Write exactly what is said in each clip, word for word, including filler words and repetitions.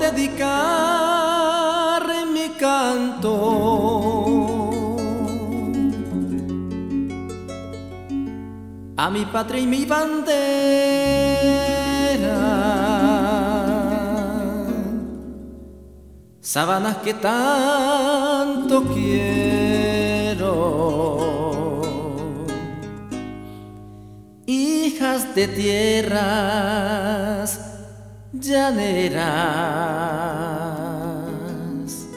dedicar mi canto a mi patria y mi bandera, sabanas que tanto quiero, hijas de tierras llaneras,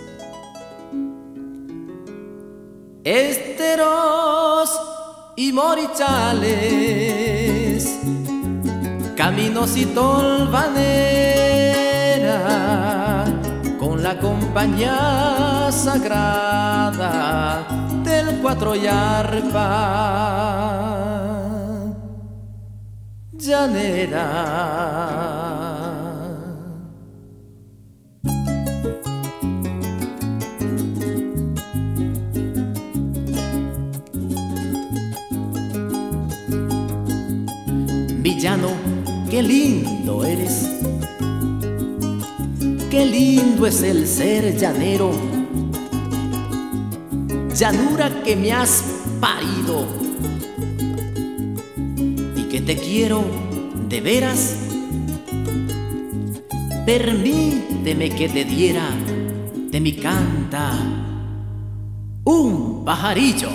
esteros y morichales, caminos y tolvanera, con la compañía sagrada del cuatro y arpa llanera. Villano, qué lindo eres, qué lindo es el ser llanero, llanura que me has parido y que te quiero de veras. Permíteme que te diera de mi canta un pajarillo.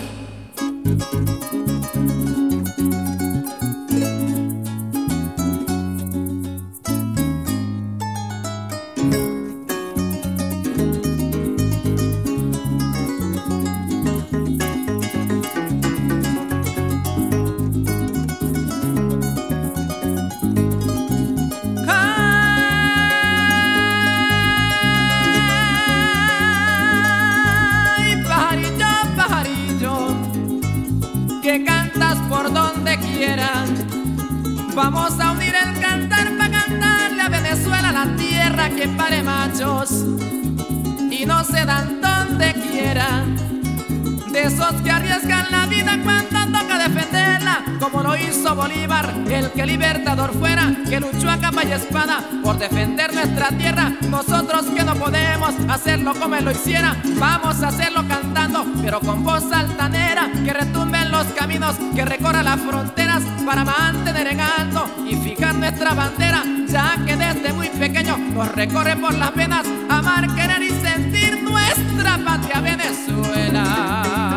Que cantas por donde quieras, vamos a unir el cantar para cantarle a Venezuela, la tierra que pare machos y no se dan donde quiera, de esos que arriesgan la vida cuando toca defenderla, como lo hizo Bolívar, el que libertador fuera, que luchó a capa y espada por defender nuestra tierra. Nosotros que no podemos hacerlo como él lo hiciera, vamos a hacerlo cantando, pero con voz altanera, que retumbe en los caminos, que recorra las fronteras para mantener en alto y fijar nuestra bandera, ya que desde muy pequeño nos recorre por las venas amar, querer y sentir nuestra patria Venezuela.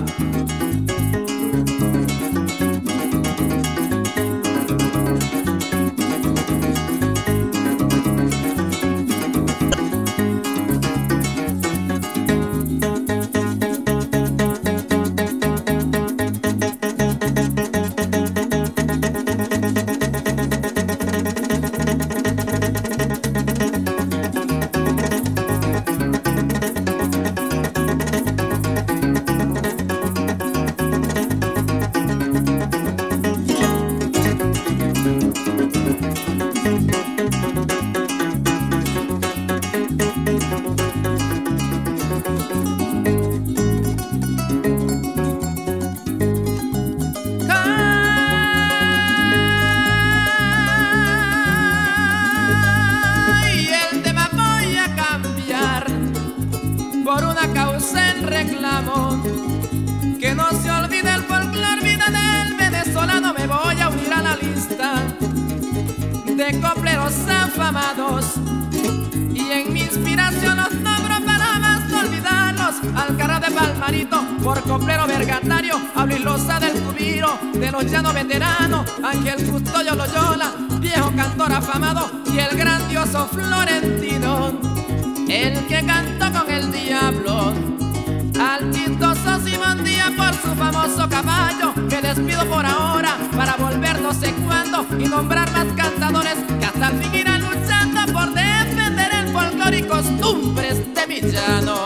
Por una causa en reclamo, que no se olvide el folclor, vida del venezolano. Me voy a unir a la lista de copleros afamados y en mi inspiración los nombro para jamás no olvidarlos. Algarra de Palmarito, por coplero vergatario, a Luis Loza del Cubiro, de los llanos veteranos, Ángel Custodio Loyola, viejo cantor afamado, y el grandioso Florentino, el que cantó con el diablo, al chistoso Simón Díaz por su famoso caballo, que despido por ahora para volver no sé cuándo y nombrar más cantadores que hasta el fin irán luchando por defender el folclore y costumbres de mi llano.